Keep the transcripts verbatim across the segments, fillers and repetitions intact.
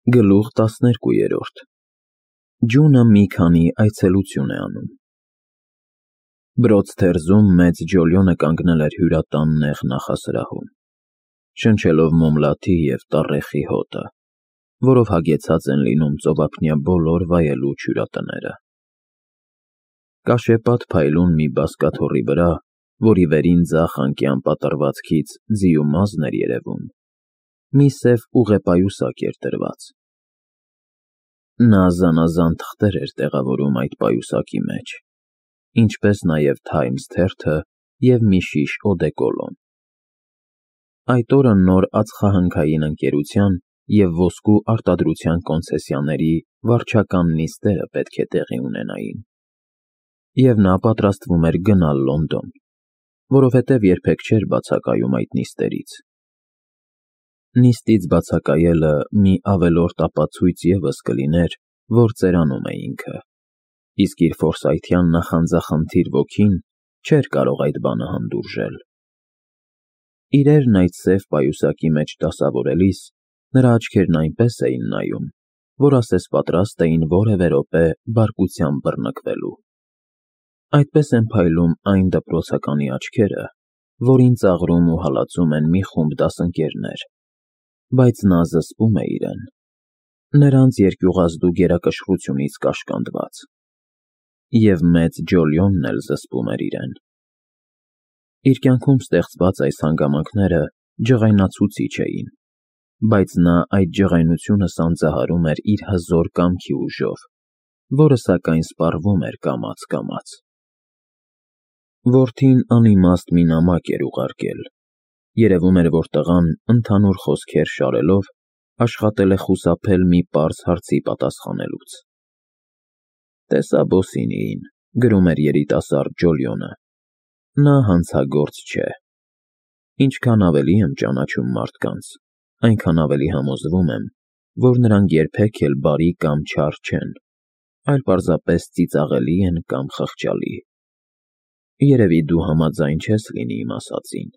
Գլուխ տասներկուերորդ Ջունը մի քանի այցելություն է անում։ Բրոց թերզում մեծ Ջոլյոնը կանգնել էր հյուրատան նեղ նախասրահում, շնչելով մոմլաթի և տառեխի հոտը, որով հագեցած են լինում ծովափնյա բոլոր վայելուչ հյուրատները։ Կաշեպատ փայլուն մի բազկաթոռի վրա, որի վերին ձախ անկյան պատռվածքից ձիու մազն էր երևում, մի սև ուղեպայուսակ էր դրված։ Նա զանազան թղթեր էր տեղավորում այդ պայուսակի մեջ, ինչպես նաև Թայմս թերթը և մի շիշ օդեկոլոն։ Այդ օրը նոր ածխահանքային ընկերության և ոսկու արտադրության կոնցեսիաների վարչական նիստերը պետք է տեղի ունենային, և նա պատրաստվում էր գնալ Լոնդոն, որովհետև երբեք չէր բացակայում այդ նիստերից։ Նիստից բացակայելը մի ավելորդ ապացույց ևս կլիներ, որ ծերանում է ինքը, իսկ իր ֆորսայթյան նախանձախնդիր ոգին չէր կարող այդ բանը հանդուրժել։ Իրերն այդ սև պայուսակի մեջ դասավորելիս նրա աչքերն այնպես էին նայում, որ ասես պատրաստ էին որևէ րոպե բարկությամբ բռնկվելու։ Այդպես են փայլում այն դպրոցականի աչքերը, որին ծաղրում ու հալածում են մի խումբ դասընկերներ, բայց նա զսպում է իրեն, նրանց երկյուղազդու գերակշռությունից կաշկանդված, և մեծ Ջոլիոնն էլ զսպում էր իրեն։ Իր կյանքում ստեղծված այս հանգամանքները ջղայնացուցիչ էին, բայց նա այդ ջղայնությունը սանձահարում էր իր հզոր կամքի ուժով, որը սակայն սպառվում էր կամաց-կամաց։ Որդին անիմաստ մի նամակ էր ուղարկել, երևում էր, որ տղան ընդհանուր խոսքեր շարելով աշխատել է խուսափել մի պարզ հարցի պատասխանելուց։ «Տեսա Բոսինիին», գրում էր երիտասարդ Ջոլիոնը, «նա հանցագործ չէ։ Ինչքան ավելի եմ ճանաչում մարդկանց, այնքան ավելի համոզվում եմ, որ նրանք երբեք էլ բարի կամ չար չեն, այլ պարզապես ծիծաղելի են կամ խղճալի։ Երևի դու համաձայն չես լինի իմ ասածին»։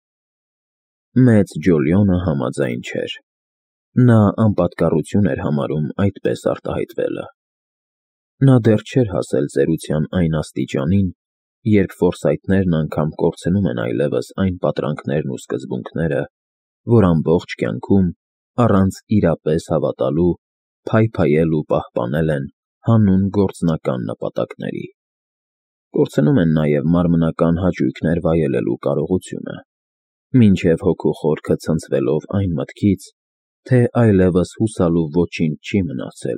Մեծ Ջոլիոնը համաձայն չէր։ Նա անպատկառություն էր համարում այդպես արտահայտվելը։ Նա դեռ չէր հասել ծերության այն աստիճանին, երբ ֆորսայթներն անգամ կորցնում են այլևս այն պատրանքներն ու սկզբունքները, որ ամբողջ կյանքում, առանց իրապես հավատալու, փայփայել ու պահպանել են հանուն գործնական նպատակների։ Կորցնում են նաև մարմնական հաճույքներ վայելելու կարողությունը, մինչև հոգու խորքը ցնցվելով այն մտքից, թե այլևս հուսալու ոչինչ չի մնացել,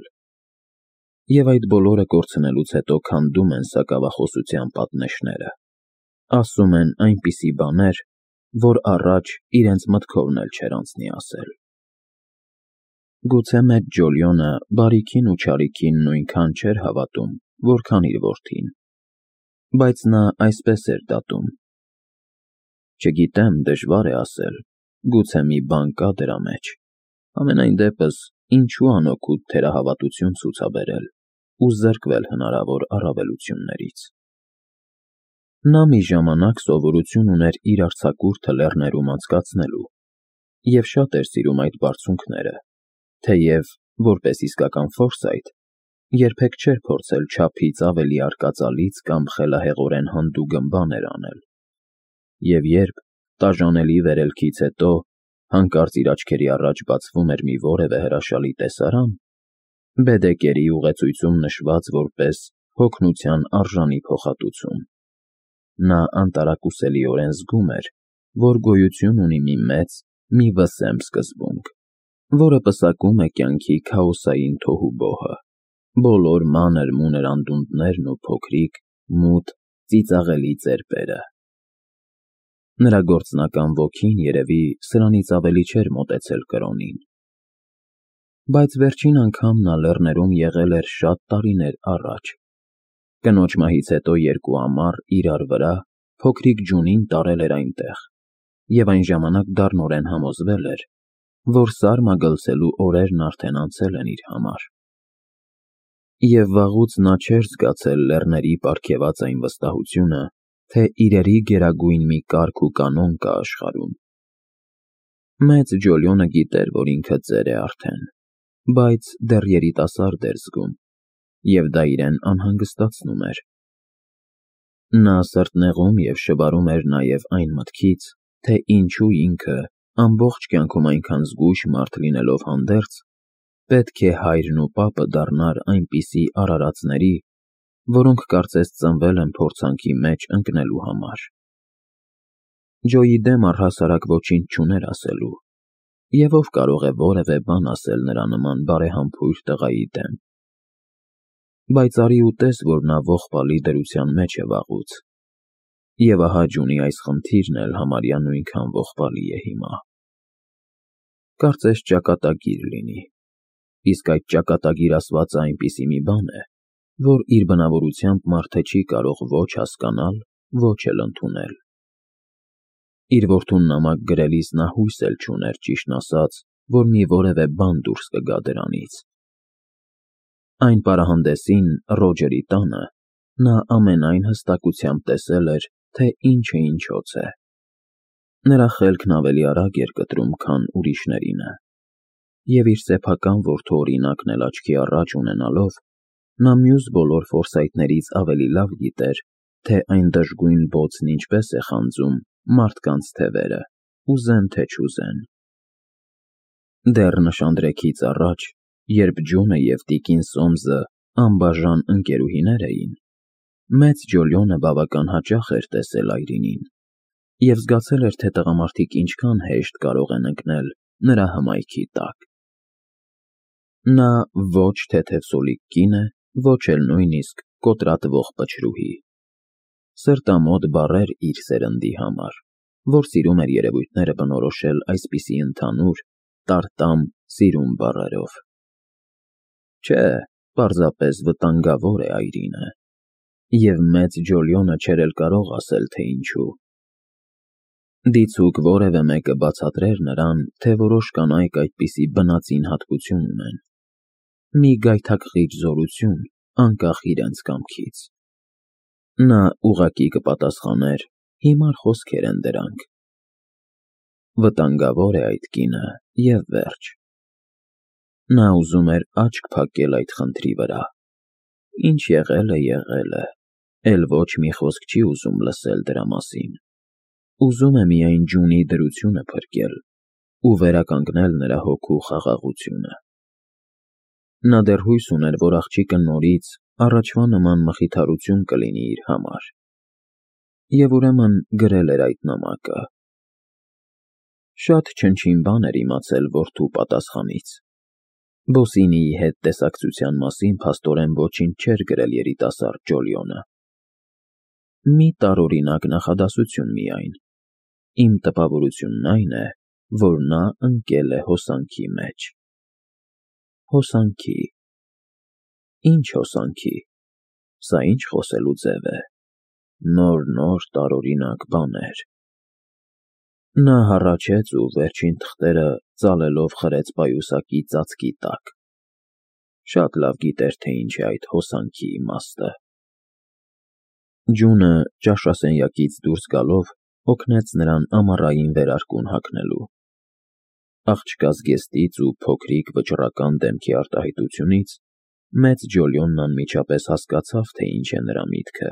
և այդ բոլորը կորցնելուց հետո քանդում են սակավախոսության պատնեշները, ասում են այնպիսի բաներ, որ առաջ իրենց մտքովն էլ չէր անցնի ասել։ Գուցե մեծ Ջոլիոնը բարիքին ու չարիքին նույնքան չէր հավատում, որքան իր որդին, բայց նա այսպես էր դատում. «Չգիտեմ, դժվար է ասել, գուցե մի բան կա դրա մեջ, համենայն դեպս ինչու անօգուտ թերահավատություն ցուցաբերել ու զրկվել հնարավոր առավելություններից»։ Նա մի ժամանակ սովորություն ուներ իր արձակուրդը լեռներում անցկացնելու և շատ էր սիրում այդ բարձունքները, թեև, որպես իսկական ֆորսայթ, երբեք չէր փորձել չափից ավելի արկածալից կամ խելահեղորեն հանդուգն բաներ անել, և երբ, տաժանելի վերելքից հետո, հանկարծ իր աչքերի առաջ բացվում էր մի որևէ հրաշալի տեսարան, Բեդեկերի ուղեցույցում նշված որպես հոգնության արժանի փոխհատուցում, նա անտարակուսելիորեն զգում էր, որ գոյություն ունի մի մեծ, մի վսեմ սկզբունք, որը պսակում է կյանքի քաոսային թոհուբոհը, բոլոր մանր-մունր անդունդներն ու փոքրիկ, մութ, ծիծաղելի ծեպերը։ Նրա գործնական ոգին, երևի, սրանից ավելի չէր մոտեցել կրոնին։ Բայց վերջին անգամ նա լեռներում եղել էր շատ տարիներ առաջ, կնոջ մահից հետո երկու ամառ իրար վրա փոքրիկ Ջունին տարել էր այնտեղ, և այն ժամանակ դառնորեն համոզվել էր, որ սարմագլցելու օրերն արդեն անցել են իր համար։ Եվ վաղուց նա չէր զգացել լեռների պարգևած այն վստահությունը, թե իրերի գերագույն մի կարգ ու կանոն կա աշխարհում։ Մեծ Ջոլիոնը գիտեր, որ ինքը ծեր է արդեն, բայց դեռ երիտասարդ էր զգում, և դա իրեն անհանգստացնում էր։ Նա սրտնեղում և շվարում էր նաև այն մտքից, թե ինչու ինքը, ամբողջ կյանքում այնքան զգույշ մարդ լինելով հանդերձ, պետք է հայրն ու պապը դառնար այնպիսի արարածների, որոնք կարծես ծնվել են փորձանքի մեջ ընկնելու համար։ Ջոյի դեմ առհասարակ ոչինչ չուներ ասելու, և ով կարող է որևէ բան ասել նրա նման բարեհամբույր տղայի դեմ։ Բայց արի ու տես, որ նա ողբալի դրության մեջ է վաղուց, և ահա Ջունի այս խնդիրն էլ համարյա նույնքան ողբալի է հիմա։ Կարծես ճակատագիր լինի, իսկ այդ ճակատագիր ասվածը այնպիսի մի բան է, որ իր բնավորությամբ մարդը չի կարող ոչ հասկանալ, ոչ էլ ընդունել։ Իր որդուն նամակ գրելիս նա հույս էլ չուներ, ճիշտն ասած, որ մի որևէ բան դուրս կգա դրանից։ Այն պարահանդեսին Ռոջերի տանը նա ամենայն հստակությամբ տեսել էր, թե ինչը ինչոց է։ Նրա խելքն ավելի արագ էր կտրում, քան ուրիշներինը, և իր սեփական որդու օրինակն էլ աչքի առաջ ունենալով, նա մյուս բոլոր ֆորսայթներից ավելի լավ գիտեր, թե այն դժգույն բոցն ինչպես է խանձում մարդկանց թևերը, ուզեն թե չուզեն։ Դեռ նշանдрեքից առաջ, երբ Ջոնը և տիկին Սոմսը անբաժան ընկերուհիներ էին, մեծ Ջոլիոնը բավական հաճախ էր տեսել Այրինին և զգացել էր, թե տղամարդիկ ինչքան հեշտ կարող են ընկնել նրա հմայքի տակ։ Նա ոչ թեթևսոլիկ կին է, ոչ էլ նույնիսկ կոտրատվող պչրուհի։ Սրտամոտ բառեր իր սերնդի համար, որ սիրում էր երևույթները բնորոշել այսպիսի ընդհանուր, տարտամ սիրուն բառերով։ Չէ, պարզապես վտանգավոր է Այրինը, և մեծ Ջոլիոնը չէր էլ կարող ասել, թե ինչու։ Դիցուք որևէ մեկը բացատրեր նրան, թե որոշ կանայք այդպիսի բնածին հատկություն ունեն, մի գայթակղիչ զորություն, անկախ իրենց կամքից։ Նա ուղղակի կպատասխաներ. հիմար խոսքեր են դրանք։ Վտանգավոր է այդ կինը, և վերջ։ Նա ուզում էր աչք փակել այդ խնդրի վրա։ Ինչ եղել է, եղել է, էլ ոչ մի խոսք չի ուզում լսել դրա մասին։ Ուզում է միայն Ջունի դրությունը փրկել ու վերականգնել նրա հոգու խաղաղությունը։ Նա դեռ հույս ուներ, որ աղջիկը նորից առաջվա նման մխիթարություն կլինի իր համար, և ուրեմն գրել էր այդ նամակը։ Շատ չնչին բան էր իմացել որդու պատասխանից։ Բոսինիի հետ տեսակցության մասին փաստորեն ոչինչ չէր գրել երիտասարդ Ջոլիոնը։ Մի տարօրինակ նախադասություն միայն. Իմ տպավորությունն այն է, որ նա ընկել է հոսանքի մեջ։ Հոսանքի։ Ինչ հոսանքի։ Սա ինչ խոսելու ձև է։ Նոր-նոր տարօրինակ բաներ։ Նա հառաչեց ու վերջին թղթերը ծալելով խրեց պայուսակի ծածկի տակ։ Շատ լավ գիտեր, թե ինչ է այդ հոսանքի իմաստը։ Ջունը ճաշասենյակից դուրս գալով օգնեց նրան ամառային վերարկուն հագնելու։ Աղջկա զգեստից ու փոքրիկ վճռական դեմքի արտահայտությունից մեծ Ջոլիոնն անմիջապես հասկացավ, թե ինչ է նրա միտքը։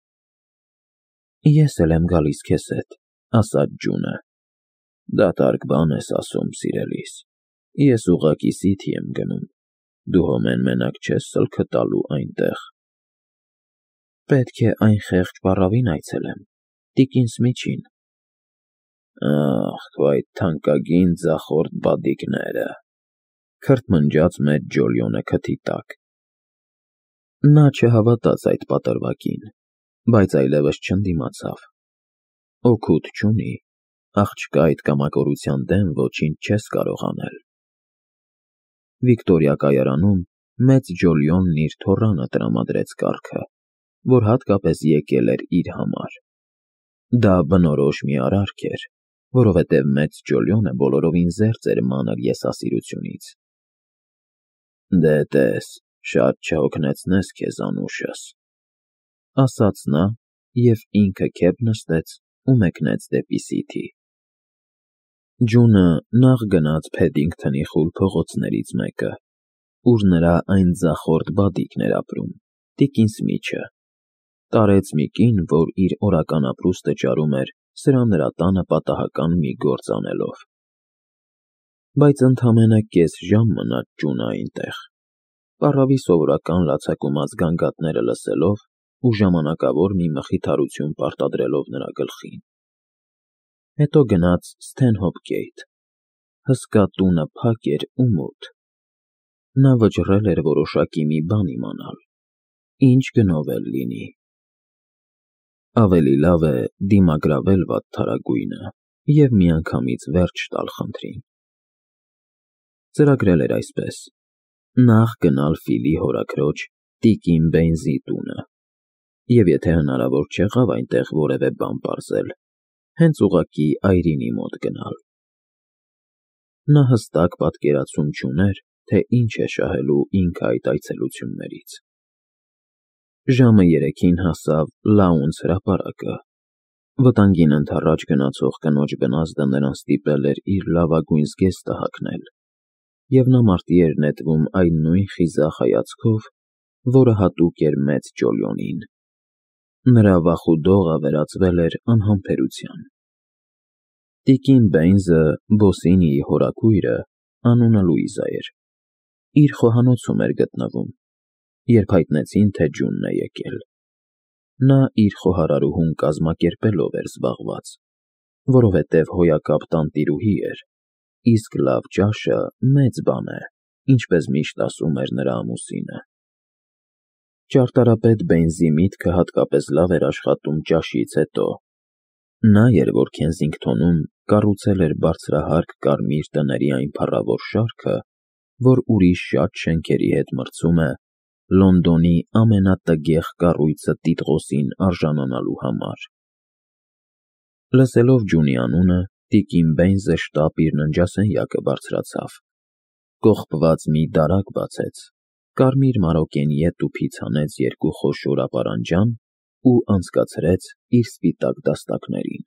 Ես էլ եմ գալիս քեզ հետ, ասաց Ջունը։ Դատարկ բան ես ասում, սիրելիս, ես ուղղակի Սիթի եմ գնում, դու հո մեն֊մենակ չես սլքտալու այնտեղ։ Պետք է այն խեղճ պառավին այցելեմ, տիկին Սմիթին։ Ախ, քո այդ թանկագին ձախորդ բադիկները, քրթմնջաց մեծ Ջոլիոնը քթի տակ։ Նա չհավատաց այդ պատրվակին, բայց այլևս չընդդիմացավ։ Օգուտ չունի, աղջկա այդ կամակորության դեմ ոչինչ չես կարող անել։ Վիկտորիա կայարանում մեծ Ջոլիոնն իր թոռանը տրամադրեց կառքը, որ հատկապես եկել էր իր համար։ Դա բնորոշ մի արարք էր, որովհետև մեծ Ջոլիոնը բոլորովին զերծ էր մանր եսասիրությունից։ Դե տես, շատ չհոգնեցնես քեզ անուշս, ասաց նա և ինքը քեփ նստեց ու մեկնեց դեպի Սիթի։ Ջունը նախ գնաց Փեդինգթոնի խուլ փողոցներից մեկը, ուր նրա այն ձախորդ բադիկն էր ապրում, տիկին Սմիչը, տարեց մի կին, որ իր օրական ապրուստը ճարում էր սրա նրա տանը պատահական մի գործ անելով։ Բայց ընդամենը կես ժամ մնաց ճունը այնտեղ, պառավի սովորական լացակումած գանգատները լսելով ու ժամանակավոր մի մխիթարություն պարտադրելով նրա գլխին։ Հետո գնաց Սթենհոփ Գեյթ, հսկա տունը փակ էր ու մութ։ Նա վճռել էր որոշակի մի բան իմանալ, ինչ գնով էլ լինի։ Ավելի լավ է դիմագրավել վատթարագույնը և միանգամից վերջ տալ խնդրին։ Ծրագրել էր այսպես. նախ գնալ Ֆիլի հորաքրոջ տիկին Բեյնզի տունը, և եթե հնարավոր չեղավ այնտեղ որևէ բան պարզել, հենց ուղղակի այրինի մոտ գնալ։ Նա հստակ պատկերացում չուներ, թե ինչ է շահելու ինքը այդ այցելություններից։ Ժամը երեքին հասավ Լաունց հրապարակը։ Վտանգին ընդառաջ գնացող կնոջ բնազդը նրան ստիպել էր իր լավագույն զգեստը հագնել, և նա մարտի էր նետվում այն նույն խիզախ հայացքով, որը հատուկ էր մեծ Ջոլիոնին։ Նրա վախուդողը վերածվել էր անհամբերության։ Տիկին Բեյնզը, Բոսինիի հորաքույրը, անունը Լուիզա էր, իր խոհանոցում էր գտնվում, երբ հայտնեցին, թե ջունն է եկել։ Նա իր խոհարարուհուն կազմակերպելով էր զբաղված, որովհետև հոյակապ տանտիրուհի էր, իսկ լավ ճաշը մեծ բան է, ինչպես միշտ ասում էր նրա ամուսինը։ Ճարտարապետ Բեյնզի միտքը հատկապես լավ էր աշխատում ճաշից հետո։ Նա էր, որ Քենսինգթոնում կառուցել էր բարձրահարկ կարմիր տների այն փառավոր շարքը, որ ուրիշ շատ շենքերի հետ մրցում է Լոնդոնի ամենատգեղ կառույցը Տիտղոսին արժանանալու համար։ Լսելով ջունի անունը, տիկին Բեյնզը շտապ իր ննջասենյակը բարձրացավ, կողպված մի դարակ բացեց, կարմիր մարոկենիե տուփից հանեց երկու խոշոր ապարանջան ու անցկացրեց իր սպիտակ դաստակներին։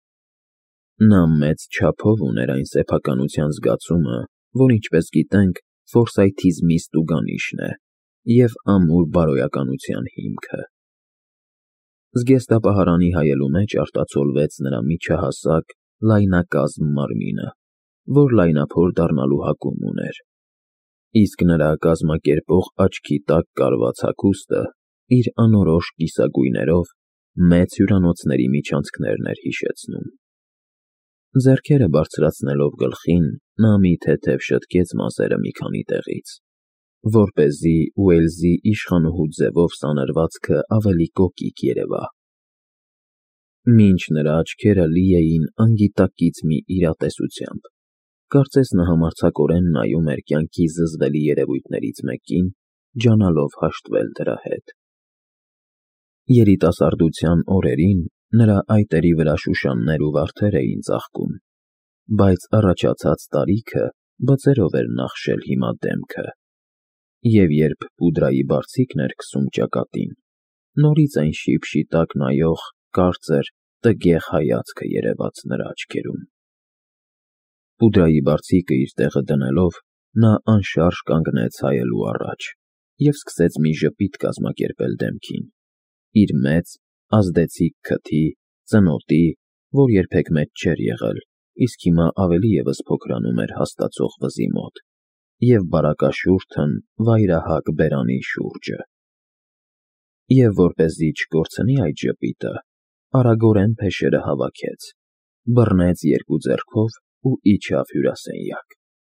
Նա մեծ չափով ուներ այն սեփականության զգացումը, որ, ինչպես գիտենք, ֆորսայթիզմի ստուգանիշն է և ամուր բարոյականության հիմքը։ Զգեստապահարանի հայելու մեջ արտացոլվեց նրա միջահասակ, լայնակազմ մարմինը, որ լայնափոր դառնալու հակում ուներ, իսկ նրա կազմակերպող աչքի տակ կարված հագուստը իր անորոշ կիսագույներով մեծ հյուրանոցների միջանցքներն էր հիշեցնում։ Ձեռքերը բարձրացնելով գլխին, նա մի թեթև շտկեց մազերը մի քանի տեղից, որպեսզի Ուելսի իշխանուհու ձևով սանրվածքը ավելի կոկիկ երևա։ Մինչ նրա աչքերը լի էին անգիտակից մի իրատեսությամբ, կարծես նա համարձակորեն նայում էր կյանքի զզվելի երևույթներից մեկին, ջանալով հաշտվել դրա հետ։ Երիտասարդության օրերին նրա այտերի վրա շուշաններ ու վարդեր էին ծաղկում, բայց առաջացած տարիքը բծերով էր նախշել հիմա դեմքը, և երբ պուդրայի բարձիկն էր քսում ճակատին, նորից այն շիպ-շիտակ նայող, կարծր, տգեղ հայացքը երևաց նրա աչքերում։ Պուդրայի բարձիկը իր տեղը դնելով, նա անշարժ կանգնեց հայելու առաջ և սկսեց մի ժպիտ կազմակերպել դեմքին, իր մեծ, ազդեցիկ քթի, ծնոտի, որ երբեք մեծ չէր եղել, իսկ հիմա ավելի ևս փոքրանում էր հաստացող վզի մոտ, և բարակաշուրթն վայրահակ բերանի շուրջը։ Եվ որպեսզի չկորցնի այդ ժպիտը, արագորեն փեշերը հավաքեց, բռնեց երկու ձեռքով ու իջավ հյուրասենյակ։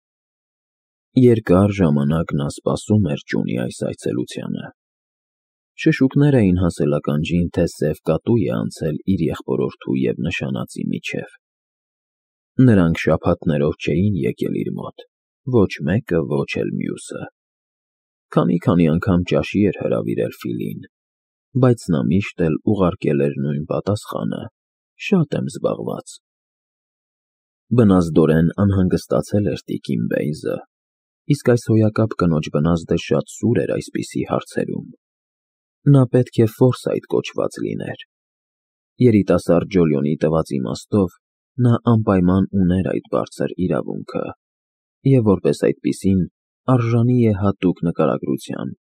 Երկար ժամանակ նա սպասում էր ջունի այս այցելությանը։ Շշուկներ էին հասել ականջին, թե սև կատու է անցել իր եղբորորդու և նշանածի միջև։ Նրանք շաբաթներով չէին եկել իր մոտ, ոչ մեկը, ոչ էլ մյուսը։ Քանի-քանի անգամ ճաշի էր հրավիրել Ֆիլին, բայց նա միշտ էլ ուղարկել էր նույն պատասխանը. «Շատ եմ զբաղված»։ Բնազդորեն անհանգստացել էր տիկին Բեյնզը, իսկ այս հոյակապ կնոջ բնազդը շատ սուր էր այսպիսի հարցերում։ Նա պետք է Ֆորսայթ կոչված լիներ։ Երիտասարդ Ջոլիոնի տված իմաստով նա անպայման ուներ այդ բարձր իրավունքը, և որպես այդպիսին Արժանի է հատուկ նկարագրության։